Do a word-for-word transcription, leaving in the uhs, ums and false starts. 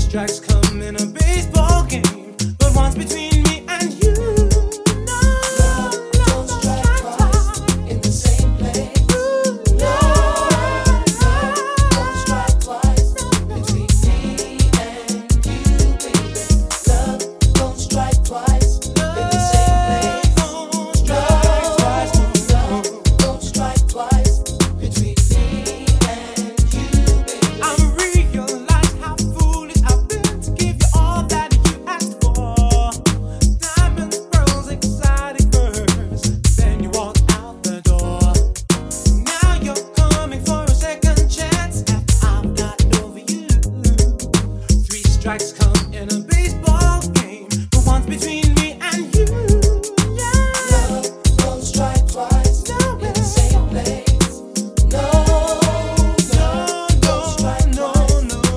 strikes come in a baseball game, but once between me and you. No, love don't strike twice in the same place. No, love don't strike twice between me and you, baby. Love don't strike twice in the same place. No, love don't strike twice between me and you, baby. I realize how foolish I've been to give you all that you asked for. Diamonds, pearls, exotic furs. Then you walk out the door. Now you're coming for a second chance after I've gotten over you. Three strikes come